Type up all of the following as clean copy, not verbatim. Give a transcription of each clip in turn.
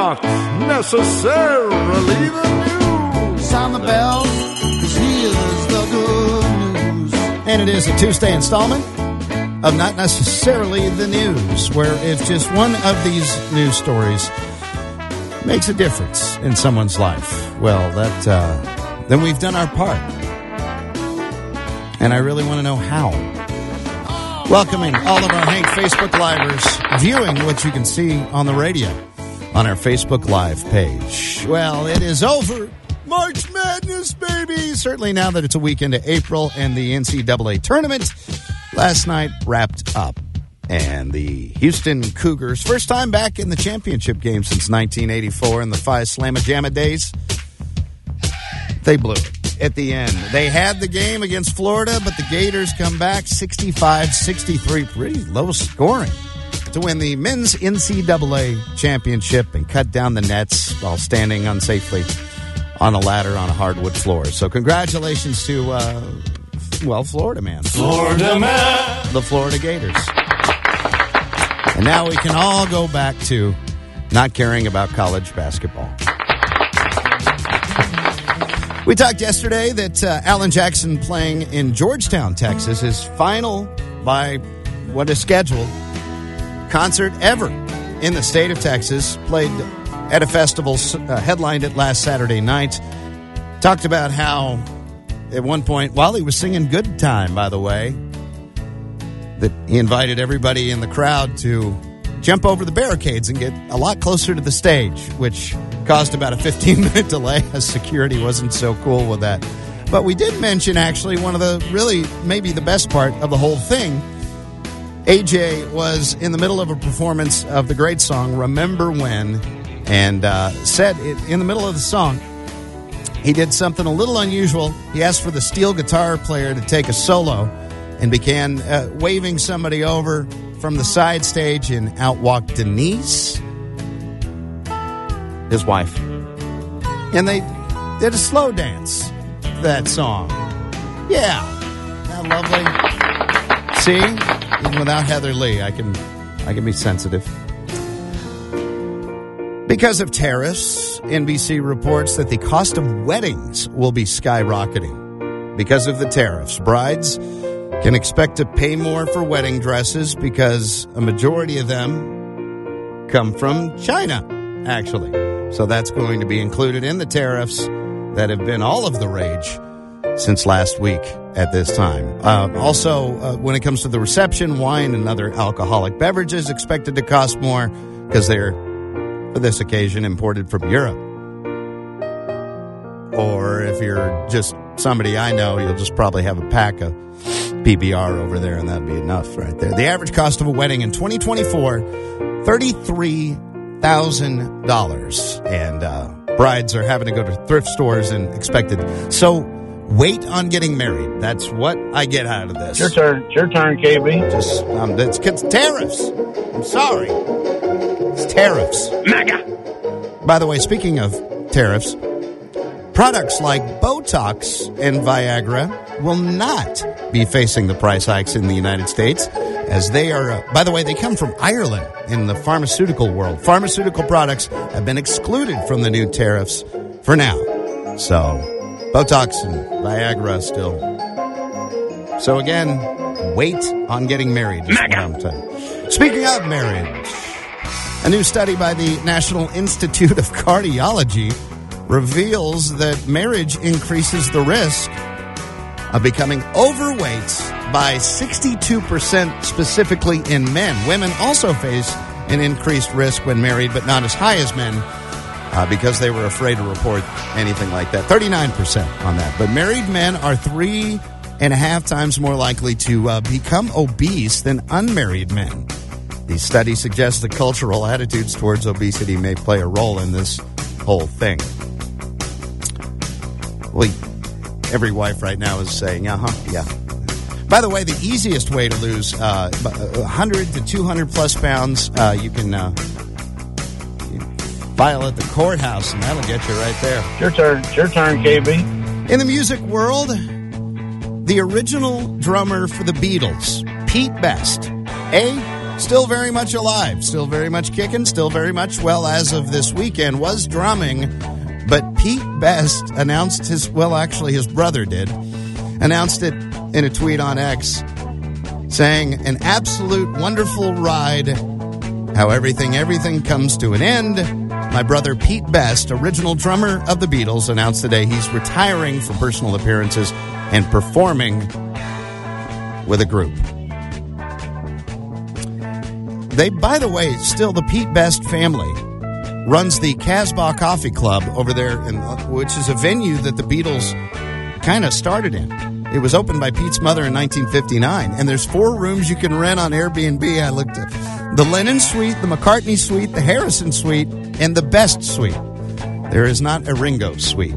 not necessarily the news. Sound the bell, 'cause here's the good news. And it is a Tuesday installment of Not Necessarily the News, where if just one of these news stories makes a difference in someone's life, well, then we've done our part. And I really want to know how. Welcoming all of our Hank Facebook Livers, viewing what you can see on the radio on our Facebook Live page. Well, it is over. March Madness, baby! Certainly now that it's a week into April and the NCAA tournament last night wrapped up. And the Houston Cougars, first time back in the championship game since 1984 in the Phi Slamma Jamma days, they blew it at the end. They had the game against Florida, but the Gators come back 65-63, pretty low scoring, to win the men's NCAA championship and cut down the nets while standing unsafely on a ladder on a hardwood floor. So congratulations to, Florida man. Florida man. The Florida Gators. And now we can all go back to not caring about college basketball. We talked yesterday that Alan Jackson playing in Georgetown, Texas, his final, by what is scheduled, concert ever in the state of Texas, played at a festival, headlined it last Saturday night. Talked about how at one point, while he was singing Good Time, by the way, that he invited everybody in the crowd to jump over the barricades and get a lot closer to the stage, which caused about a 15-minute delay as security wasn't so cool with that. But we did mention, actually, one of the really, maybe the best part of the whole thing. AJ was in the middle of a performance of the great song, Remember When, and said in the middle of the song, he did something a little unusual. He asked for the steel guitar player to take a solo and began waving somebody over from the side stage, and out walked Denise, his wife. And they did a slow dance to that song. Yeah. Isn't that lovely? See? Even without Heather Lee, I can be sensitive. Because of tariffs, NBC reports that the cost of weddings will be skyrocketing. Because of the tariffs, brides can expect to pay more for wedding dresses because a majority of them come from China, actually. So that's going to be included in the tariffs that have been all of the rage since last week at this time. Also, when it comes to the reception, wine and other alcoholic beverages expected to cost more because they're, for this occasion, imported from Europe. Or if you're just somebody I know, you'll just probably have a pack of PBR over there, and that'd be enough right there. The average cost of a wedding in 2024, $33,000. And brides are having to go to thrift stores and expected. So wait on getting married. That's what I get out of this. Your turn, KB. Just, it's tariffs. I'm sorry. It's tariffs. MAGA. By the way, speaking of tariffs, products like Botox and Viagra will not be facing the price hikes in the United States, as they are, by the way, they come from Ireland in the pharmaceutical world. Pharmaceutical products have been excluded from the new tariffs for now. So, Botox and Viagra still. So again, wait on getting married. Is what I'm telling you. Speaking of marriage, a new study by the National Institute of Cardiology reveals that marriage increases the risk of becoming overweight by 62%, specifically in men. Women also face an increased risk when married, but not as high as men because they were afraid to report anything like that. 39% on that. But married men are 3.5 times more likely to become obese than unmarried men. The study suggests that cultural attitudes towards obesity may play a role in this whole thing. Well, every wife right now is saying, yeah. By the way, the easiest way to lose 100 to 200 plus pounds, you can file at the courthouse, and that'll get you right there. Your turn, KB. In the music world, the original drummer for the Beatles, Pete Best, A, still very much alive, still very much kicking, still very much, well, as of this weekend, was drumming. But Pete Best announced his brother did, announced it in a tweet on X, saying, an absolute wonderful ride, how everything comes to an end. My brother Pete Best, original drummer of the Beatles, announced today he's retiring for personal appearances and performing with a group. They, by the way, still the Pete Best family runs the Casbah Coffee Club over there, which is a venue that the Beatles kind of started in. It was opened by Pete's mother in 1959, and there's 4 rooms you can rent on Airbnb. I looked at the Lennon Suite, the McCartney Suite, the Harrison Suite, and the Best Suite. There is not a Ringo Suite.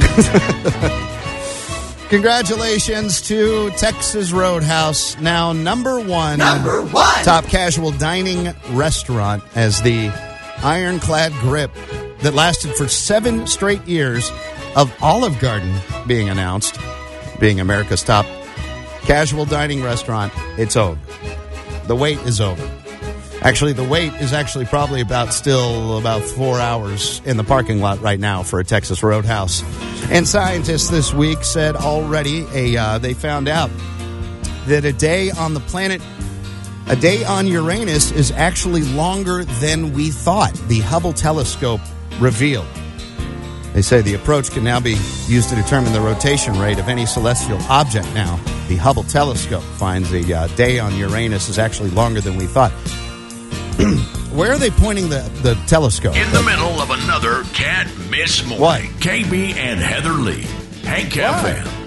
Congratulations to Texas Roadhouse, now number one top casual dining restaurant, as the ironclad grip that lasted for 7 straight years of Olive Garden being announced, being America's top casual dining restaurant. It's over. The wait is over. Actually, the wait is probably about 4 hours in the parking lot right now for a Texas Roadhouse. And scientists this week said already they found out that a day on the planet, a day on Uranus, is actually longer than we thought. The Hubble telescope revealed. They say the approach can now be used to determine the rotation rate of any celestial object now. The Hubble telescope finds a day on Uranus is actually longer than we thought. Where are they pointing the telescope? In the middle of another Can't Miss Morning. What? KB and Heather Lee. Hank FM.